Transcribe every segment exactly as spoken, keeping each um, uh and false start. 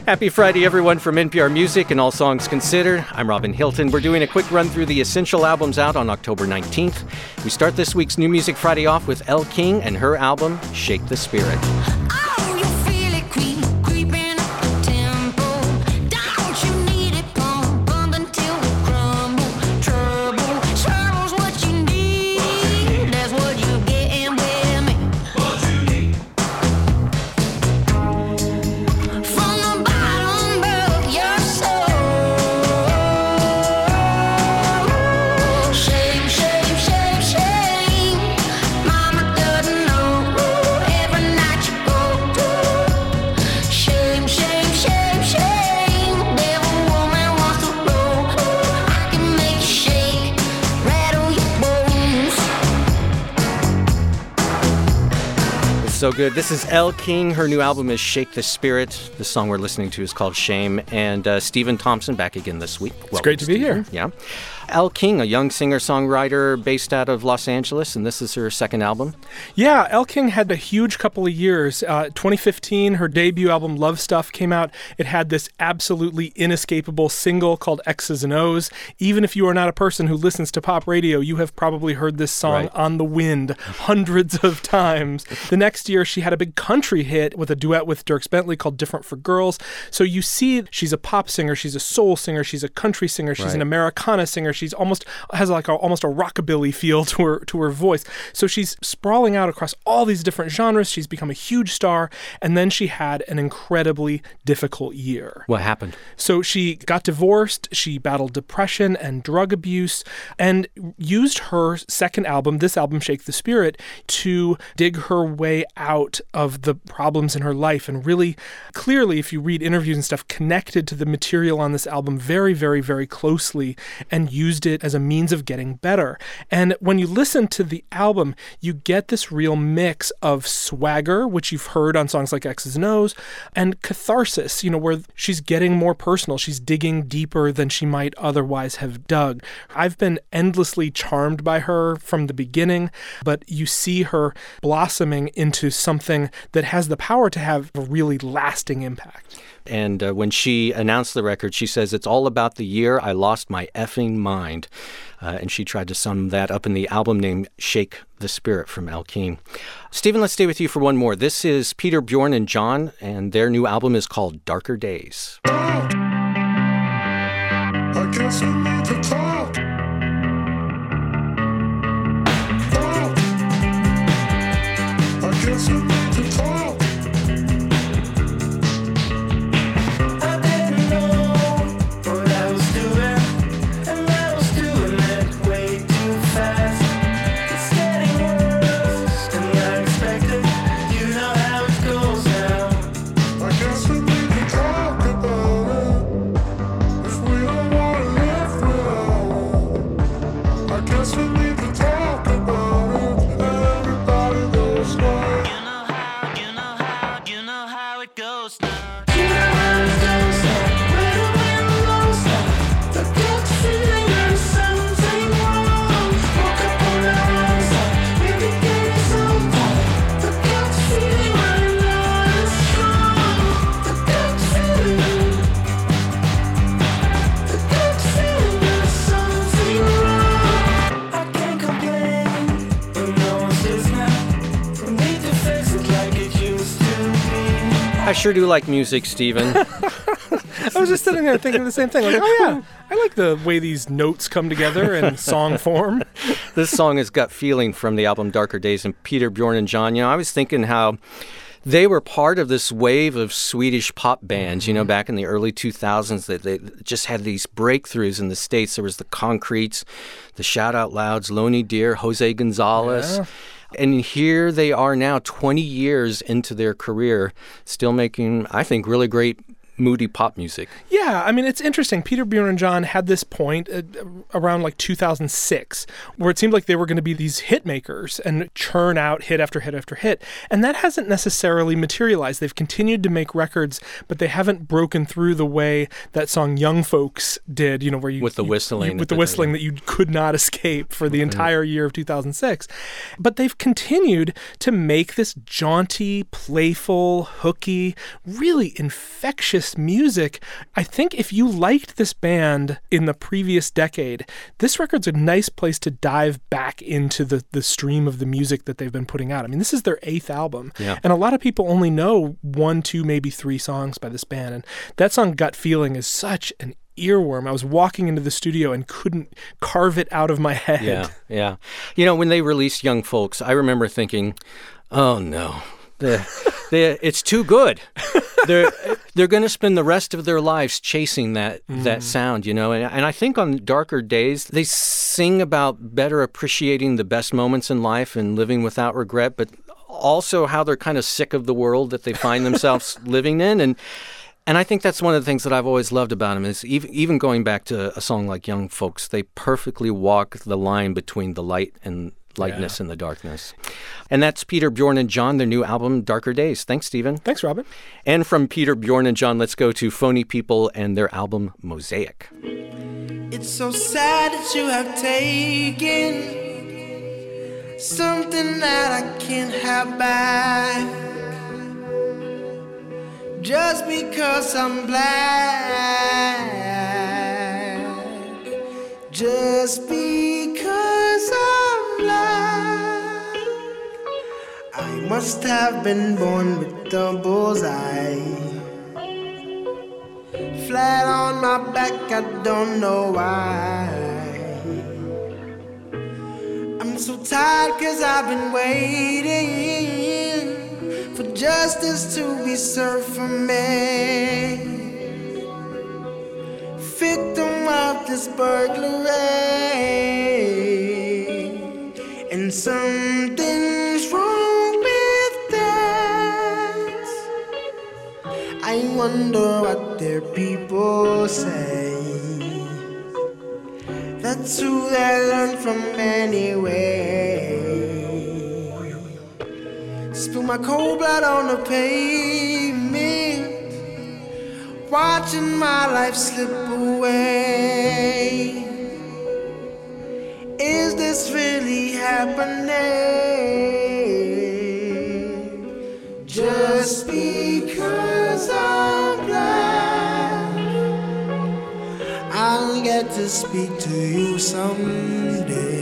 Happy Friday, everyone, from N P R Music and All Songs Considered. I'm Robin Hilton. We're doing a quick run through the essential albums out on October nineteenth. We start this week's New Music Friday off with Elle King and her album, Shake the Spirit. So good. This is Elle King. Her new album is Shake the Spirit. The song we're listening to is called Shame. And uh, Stephen Thompson back again this week. It's Welcome, great to Stephen. be here. Yeah. Elle King, a young singer-songwriter based out of Los Angeles, and this is her second album. Yeah, Elle King had a huge couple of years. Uh, twenty fifteen, her debut album, Love Stuff, came out. It had this absolutely inescapable single called X's and O's. Even if you are not a person who listens to pop radio, you have probably heard this song right. on the wind hundreds of times. The next year, she had a big country hit with a duet with Dierks Bentley called Different for Girls. So you see she's a pop singer, she's a soul singer, she's a country singer, she's right. an Americana singer. She's almost has like a, almost a rockabilly feel to her to her voice. So she's sprawling out across all these different genres. She's become a huge star, and then she had an incredibly difficult year. What happened? So she got divorced. She battled depression and drug abuse, and used her second album, this album, Shake the Spirit, to dig her way out of the problems in her life, and really clearly, if you read interviews and stuff, connected to the material on this album very, very, very closely, and used it as a means of getting better. And when you listen to the album, you get this real mix of swagger, which you've heard on songs like X's and O's, and catharsis, you know, where she's getting more personal. She's digging deeper than she might otherwise have dug. I've been endlessly charmed by her from the beginning, but you see her blossoming into something that has the power to have a really lasting impact. And uh, when she announced the record, she says, "It's all about the year I lost my effing mind." Uh, and she tried to sum that up in the album named Shake the Spirit from Elle King. Stephen, let's stay with you for one more. This is Peter, Bjorn, and John, and their new album is called Darker Days. I guess we need to talk. Talk. I guess we need to talk. I sure do like music, Stephen. I was just sitting there thinking the same thing. Like, oh yeah, I like the way these notes come together in song form. This song has got feeling from the album Darker Days, and Peter, Bjorn, and John. You know, I was thinking how they were part of this wave of Swedish pop bands, you know, back in the early two thousands, that they just had these breakthroughs in the States. There was the Concretes, the Shout Out Louds, Lonely Deer, Jose Gonzalez. Yeah. And here they are now, twenty years into their career, still making, I think, really great moody pop music. Yeah, I mean, it's interesting. Peter, Bjorn, and John had this point uh, around like two thousand six where it seemed like they were going to be these hit makers and churn out hit after hit after hit. And that hasn't necessarily materialized. They've continued to make records, but they haven't broken through the way that song Young Folks did, you know, where you... With the whistling. You, with the whistling that you could not escape for the entire year of two thousand six. But they've continued to make this jaunty, playful, hooky, really infectious this music, I think if you liked this band in the previous decade, this record's a nice place to dive back into the, the stream of the music that they've been putting out. I mean, this is their eighth album. Yeah. And a lot of people only know one, two, maybe three songs by this band. And that song, Gut Feeling, is such an earworm. I was walking into the studio and couldn't carve it out of my head. Yeah, yeah. You know, when they released Young Folks, I remember thinking, oh no, the, the, it's too good. They're they're going to spend the rest of their lives chasing that mm. that sound, you know. And, and I think on Darker Days, they sing about better appreciating the best moments in life and living without regret, but also how they're kind of sick of the world that they find themselves living in. And And I think that's one of the things that I've always loved about them is even, even going back to a song like Young Folks, they perfectly walk the line between the light and lightness yeah. and the darkness. And that's Peter, Bjorn, and John, their new album, Darker Days. Thanks, Stephen. Thanks, Robin. And from Peter, Bjorn, and John, let's go to Phony People and their album, Mosaic. It's so sad that you have taken something that I can't have back. Just because I'm black, just because I'm black, I must have been born with a bullseye. Flat on my back, I don't know why. I'm so tired cause I've been waiting for justice to be served for me. Victim of this burglary, and something's wrong with that. I wonder what their people say. That's who they learn from anyway. Spill my cold blood on the pavement, watching my life slip away. Is this really happening? Just because I'm black, I'll get to speak to you someday.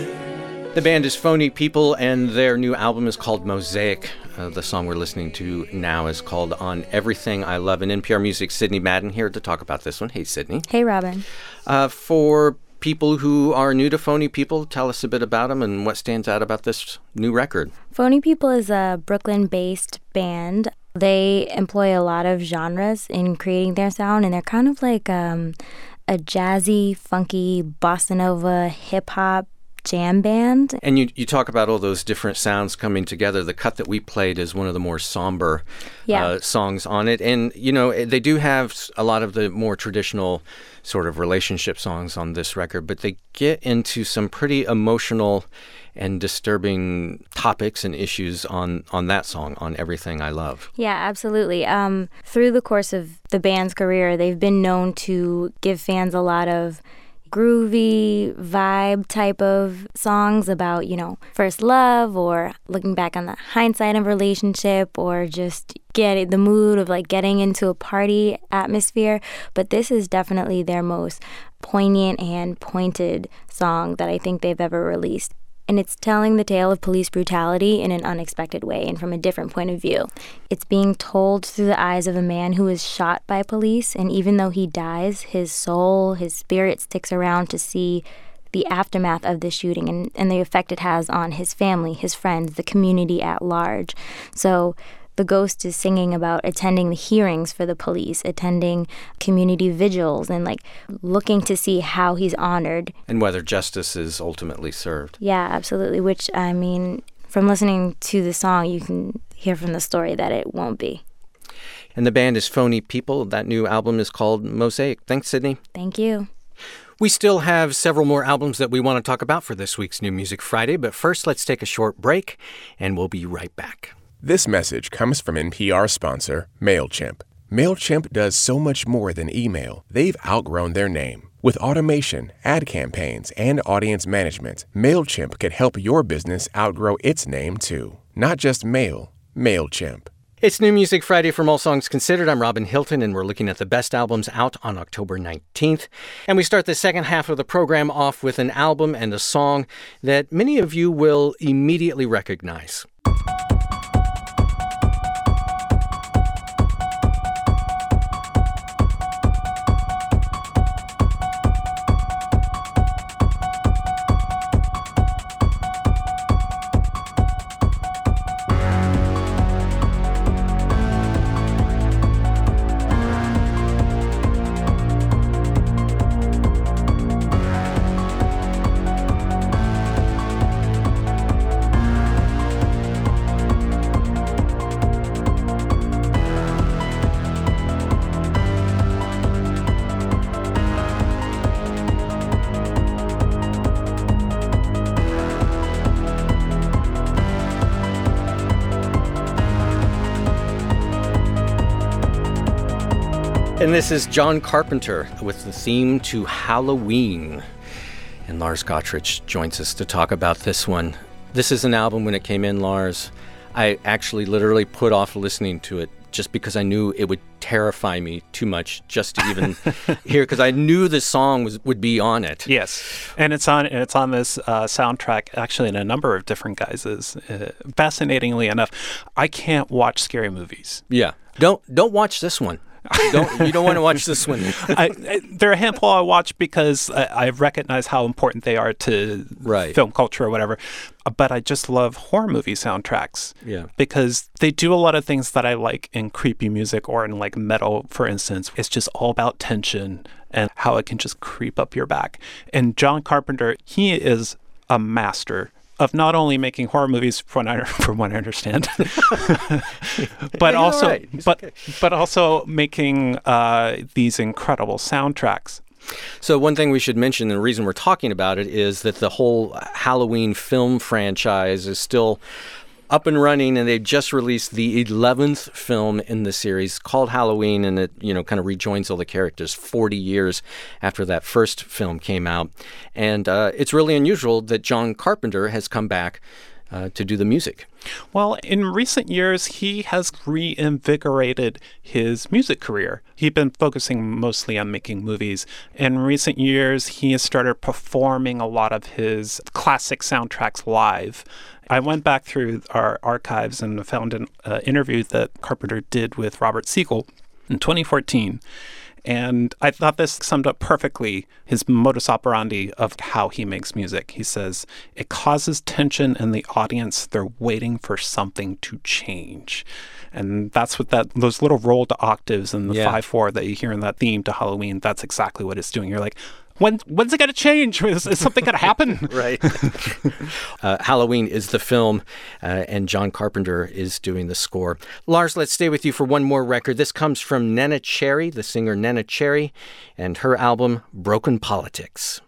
The band is Phony People, and their new album is called Mosaic. Uh, the song we're listening to now is called On Everything I Love. And N P R Music's Sydney Madden here to talk about this one. Hey, Sydney. Hey, Robin. Uh, for people who are new to Phony People, tell us a bit about them and what stands out about this new record. Phony People is a Brooklyn-based band. They employ a lot of genres in creating their sound, and they're kind of like um, a jazzy, funky, bossa nova, hip-hop jam band. And you you talk about all those different sounds coming together. The cut that we played is one of the more somber yeah. uh, songs on it. And, you know, they do have a lot of the more traditional sort of relationship songs on this record, but they get into some pretty emotional and disturbing topics and issues on, on that song, On Everything I Love. Yeah, absolutely. Um, through the course of the band's career, they've been known to give fans a lot of groovy vibe type of songs about, you know, first love or looking back on the hindsight of a relationship or just get the mood of like getting into a party atmosphere. But this is definitely their most poignant and pointed song that I think they've ever released. And it's telling the tale of police brutality in an unexpected way and from a different point of view. It's being told through the eyes of a man who is shot by police, and even though he dies, his soul, his spirit sticks around to see the aftermath of the shooting and, and the effect it has on his family, his friends, the community at large. So the ghost is singing about attending the hearings for the police, attending community vigils, and like looking to see how he's honored. And whether justice is ultimately served. Yeah, absolutely. Which, I mean, from listening to the song, you can hear from the story that it won't be. And the band is Phony People. That new album is called Mosaic. Thanks, Sydney. Thank you. We still have several more albums that we want to talk about for this week's New Music Friday, but first let's take a short break, and we'll be right back. This message comes from N P R sponsor MailChimp. MailChimp does so much more than email. They've outgrown their name. With automation, ad campaigns, and audience management, MailChimp can help your business outgrow its name too. Not just mail, MailChimp. It's New Music Friday from All Songs Considered. I'm Robin Hilton, and we're looking at the best albums out on October nineteenth. And we start the second half of the program off with an album and a song that many of you will immediately recognize. And this is John Carpenter with the theme to Halloween. And Lars Gottrich joins us to talk about this one. This is an album, when it came in, Lars, I actually literally put off listening to it just because I knew it would terrify me too much just to even hear, because I knew the song was, would be on it. Yes, and it's on and it's on this uh, soundtrack actually in a number of different guises. Uh, fascinatingly enough, I can't watch scary movies. Yeah, don't don't watch this one. don't you don't want to watch this one. I, I, there are a handful I watch because I, I recognize how important they are to right. film culture or whatever. But I just love horror movie soundtracks. Yeah. Because they do a lot of things that I like in creepy music or in like metal, for instance. It's just all about tension and how it can just creep up your back. And John Carpenter, he is a master of not only making horror movies, from what I, from what I understand, but also, right. but okay. but also making uh, these incredible soundtracks. So one thing we should mention, and the reason we're talking about it, is that the whole Halloween film franchise is still up and running, and they just released the eleventh film in the series called Halloween, and it, you know, kind of rejoins all the characters forty years after that first film came out. And uh, it's really unusual that John Carpenter has come back uh, to do the music. Well, in recent years, he has reinvigorated his music career. He'd been focusing mostly on making movies. In recent years, he has started performing a lot of his classic soundtracks live. I went back through our archives and found an uh, interview that Carpenter did with Robert Siegel in twenty fourteen. And I thought this summed up perfectly his modus operandi of how he makes music. He says, it causes tension in the audience. They're waiting for something to change. And that's what that those little rolled octaves and the yeah. five four that you hear in that theme to Halloween, that's exactly what it's doing. You're like, When, when's it going to change? Is, is something going to happen? Right. uh, Halloween is the film, uh, and John Carpenter is doing the score. Lars, let's stay with you for one more record. This comes from Neneh Cherry, the singer Neneh Cherry, and her album, Broken Politics.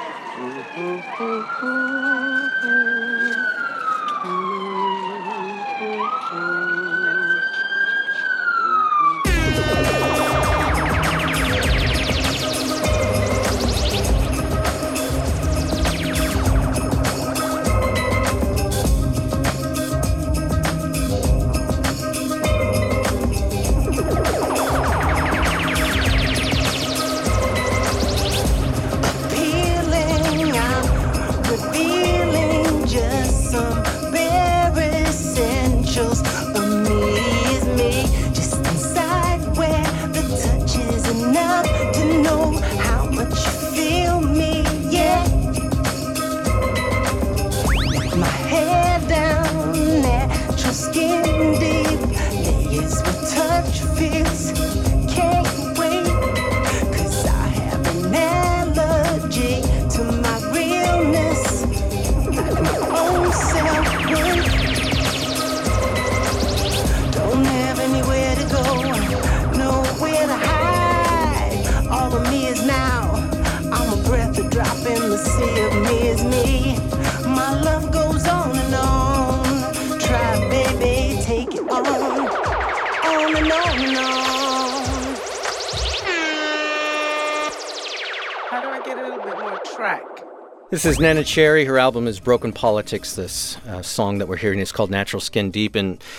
This is Neneh Cherry. Her album is Broken Politics. This uh, song that we're hearing is called Natural Skin Deep. And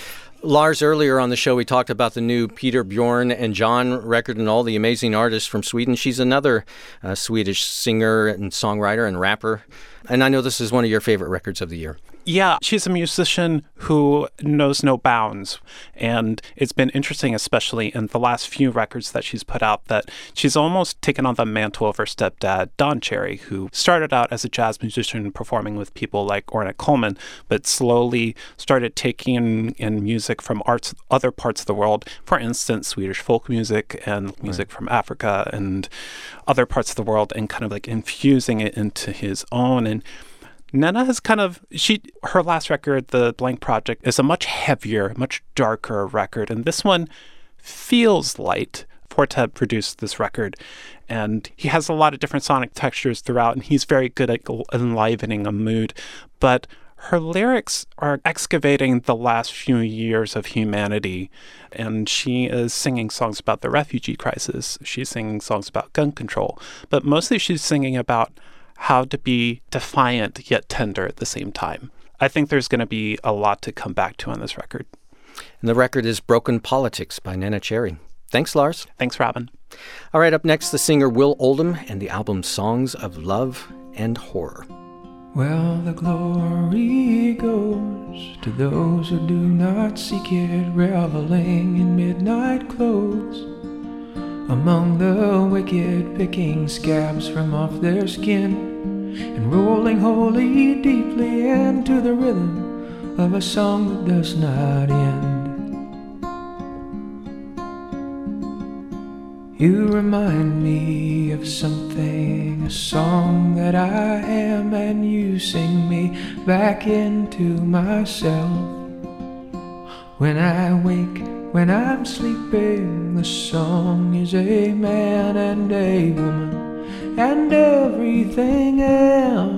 Lars, earlier on the show, we talked about the new Peter, Bjorn, and John record and all the amazing artists from Sweden. She's another uh, Swedish singer and songwriter and rapper. And I know this is one of your favorite records of the year. Yeah, she's a musician who knows no bounds. And it's been interesting, especially in the last few records that she's put out, that she's almost taken on the mantle of her stepdad, Don Cherry, who started out as a jazz musician performing with people like Ornette Coleman, but slowly started taking in music from arts, other parts of the world. For instance, Swedish folk music and music right. from Africa and other parts of the world, and kind of like infusing it into his own. And Nena has kind of, she, her last record, The Blank Project, is a much heavier, much darker record. And this one feels light. Fortet produced this record, and he has a lot of different sonic textures throughout, and he's very good at enlivening a mood. But her lyrics are excavating the last few years of humanity, and she is singing songs about the refugee crisis. She's singing songs about gun control, but mostly she's singing about how to be defiant yet tender at the same time. I think there's going to be a lot to come back to on this record. And the record is Broken Politics by Nena Cherry. Thanks, Lars. Thanks, Robin. All right, up next, the singer Will Oldham and the album Songs of Love and Horror. Well, the glory goes to those who do not seek it, reveling in midnight clothes. Among the wicked, picking scabs from off their skin and rolling wholly deeply into the rhythm of a song that does not end. You remind me of something, a song that I am, and you sing me back into myself. When I wake, when I'm sleeping, the song is a man and a woman and everything else.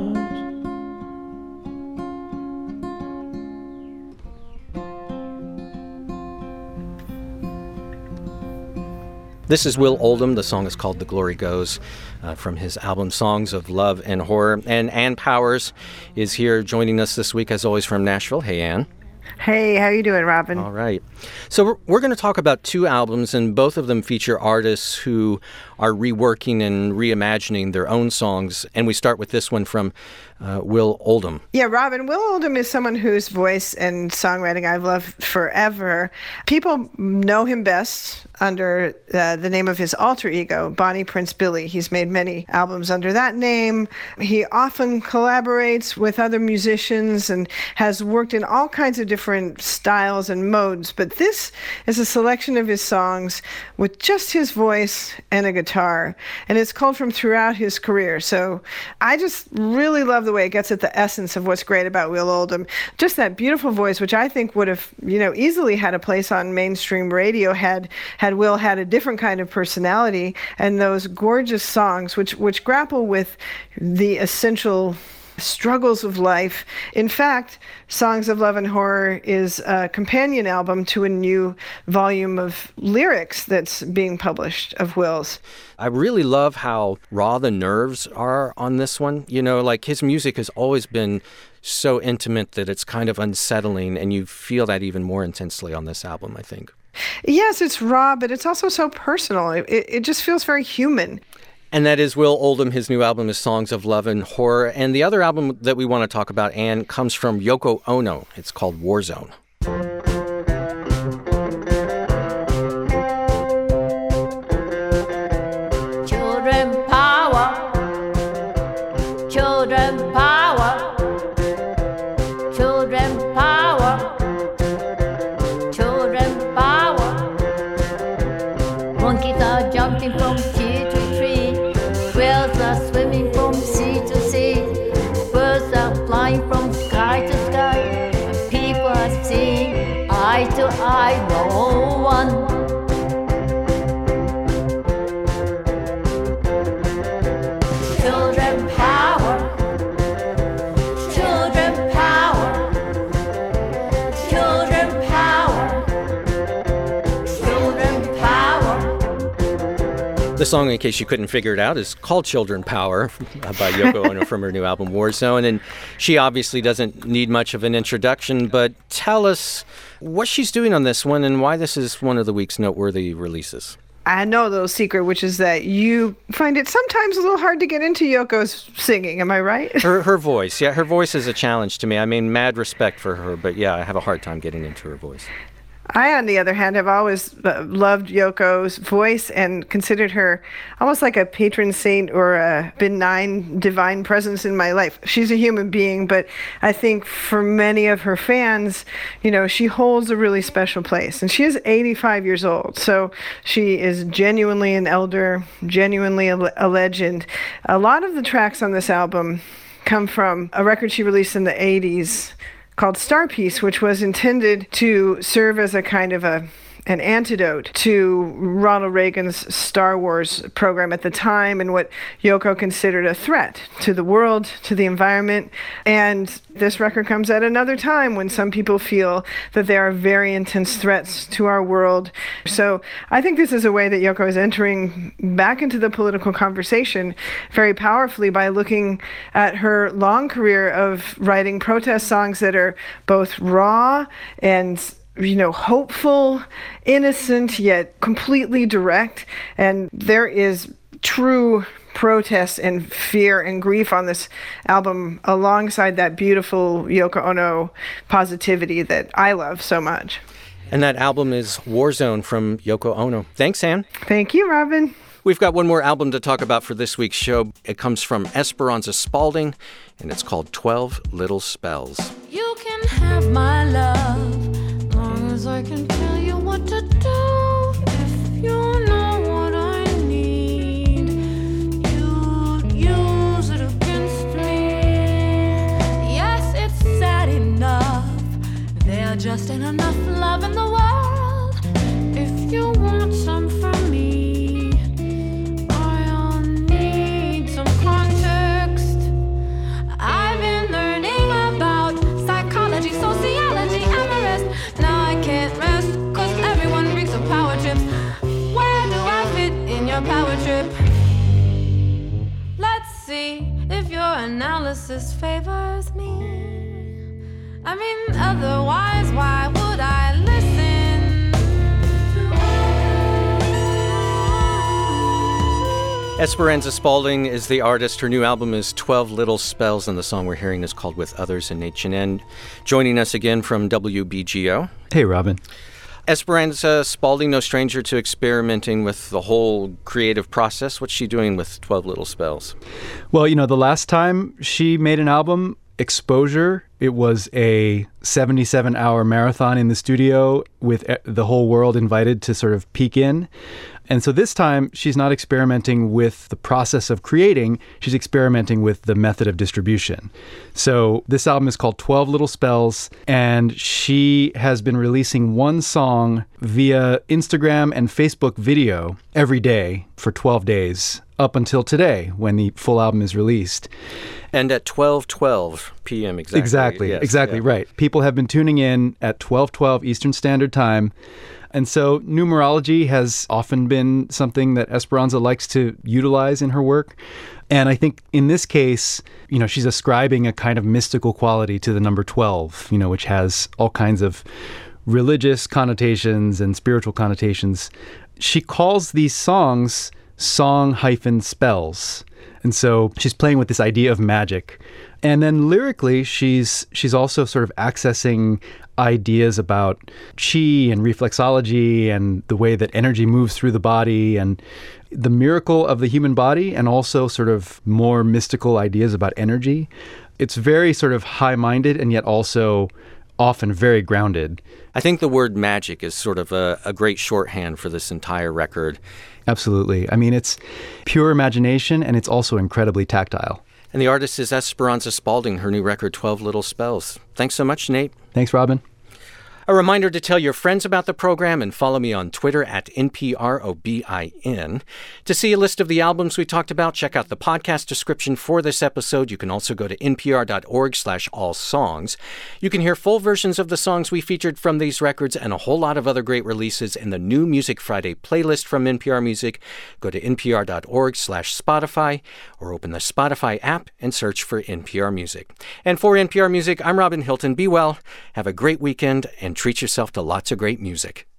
This is Will Oldham. The song is called The Glory Goes, uh, from his album Songs of Love and Horror. And Ann Powers is here joining us this week, as always, from Nashville. Hey, Ann. Hey, how you doing, Robin? All right. So we're, we're going to talk about two albums, and both of them feature artists who are reworking and reimagining their own songs. And we start with this one from uh, Will Oldham. Yeah, Robin, Will Oldham is someone whose voice and songwriting I've loved forever. People know him best under uh, the name of his alter ego, Bonnie Prince Billy. He's made many albums under that name. He often collaborates with other musicians and has worked in all kinds of different styles and modes. But this is a selection of his songs with just his voice and a guitar. And it's called from throughout his career. So I just really love the way it gets at the essence of what's great about Will Oldham. Just that beautiful voice, which I think would have, you know, easily had a place on mainstream radio had had Will had a different kind of personality, and those gorgeous songs which which grapple with the essential struggles of life. In fact, Songs of Love and Horror is a companion album to a new volume of lyrics that's being published of Will's. I really love how raw the nerves are on this one. You know, like his music has always been so intimate that it's kind of unsettling, and you feel that even more intensely on this album, I think. Yes, it's raw, but it's also so personal. It, it just feels very human. And that is Will Oldham. His new album is Songs of Love and Horror. And the other album that we want to talk about, Anne, comes from Yoko Ono. It's called Warzone. Children power. Children power. Children power. Children power. Monkeys are jumping from tree to tree. Whales are swimming from sea to sea. Birds are flying from sky to sky. And people are seeing eye to eye, no one. Children power. Children power. Children power. Children power. The song, in case you couldn't figure it out, is called Children Power by Yoko Ono from her new album Warzone. And she obviously doesn't need much of an introduction, but tell us what she's doing on this one and why this is one of the week's noteworthy releases. I know a little secret, which is that you find it sometimes a little hard to get into Yoko's singing. Am I right? Her her voice, yeah, her voice is a challenge to me. I mean, mad respect for her, but yeah, I have a hard time getting into her voice. I, on the other hand, have always uh, loved Yoko's voice and considered her almost like a patron saint or a benign divine presence in my life. She's a human being, but I think for many of her fans, you know, she holds a really special place. And she is eighty-five years old, so she is genuinely an elder, genuinely a, a legend. A lot of the tracks on this album come from a record she released in the eighties called Star Piece, which was intended to serve as a kind of a an antidote to Ronald Reagan's Star Wars program at the time and what Yoko considered a threat to the world, to the environment. And this record comes at another time when some people feel that there are very intense threats to our world. So I think this is a way that Yoko is entering back into the political conversation very powerfully by looking at her long career of writing protest songs that are both raw and, you know, hopeful, innocent, yet completely direct. And there is true protest and fear and grief on this album alongside that beautiful Yoko Ono positivity that I love so much. And that album is Warzone from Yoko Ono. Thanks, Anne. Thank you, Robin. We've got one more album to talk about for this week's show. It comes from Esperanza Spalding, and it's called twelve Little Spells. You can have my love, long as I can tell you what to do. If you know what I need, you'd use it against me. Yes, it's sad enough, there just ain't enough love in the world. If you want some from me, I'll need some context. I've been learning about psychology, sociology, and the rest. Now I can't rest, cause everyone reeks of power trips. Where do I fit in your power trip? Let's see if your analysis favors me. I mean, otherwise, why would I listen to Esperanza Spalding is the artist. Her new album is twelve Little Spells, and the song we're hearing is called With Others in H and N. Joining us again from W B G O. Hey, Robin. Esperanza Spalding, no stranger to experimenting with the whole creative process. What's she doing with twelve Little Spells? Well, you know, the last time she made an album, Exposure, it was a seventy-seven hour marathon in the studio with the whole world invited to sort of peek in. And so this time, she's not experimenting with the process of creating, she's experimenting with the method of distribution. So this album is called twelve Little Spells, and she has been releasing one song via Instagram and Facebook video every day for twelve days, up until today, when the full album is released. And at twelve twelve p.m. exactly. Exactly, yes, exactly, yeah. right. People have been tuning in at twelve twelve Eastern Standard Time. And so numerology has often been something that Esperanza likes to utilize in her work. And I think in this case, you know, she's ascribing a kind of mystical quality to the number twelve, you know, which has all kinds of religious connotations and spiritual connotations. She calls these songs song hyphen spells. And so she's playing with this idea of magic. And then lyrically, she's she's also sort of accessing ideas about chi and reflexology and the way that energy moves through the body and the miracle of the human body, and also sort of more mystical ideas about energy. It's very sort of high-minded and yet also often very grounded. I think the word magic is sort of a, a great shorthand for this entire record. Absolutely. I mean, it's pure imagination, and it's also incredibly tactile. And the artist is Esperanza Spalding, her new record, twelve Little Spells. Thanks so much, Nate. Thanks, Robin. A reminder to tell your friends about the program and follow me on Twitter at N P R O B I N. To see a list of the albums we talked about, check out the podcast description for this episode. You can also go to npr.org slash all songs. You can hear full versions of the songs we featured from these records and a whole lot of other great releases in the new Music Friday playlist from N P R Music. Go to npr.org slash Spotify or open the Spotify app and search for N P R Music. And for N P R Music, I'm Robin Hilton. Be well, have a great weekend, and treat yourself to lots of great music.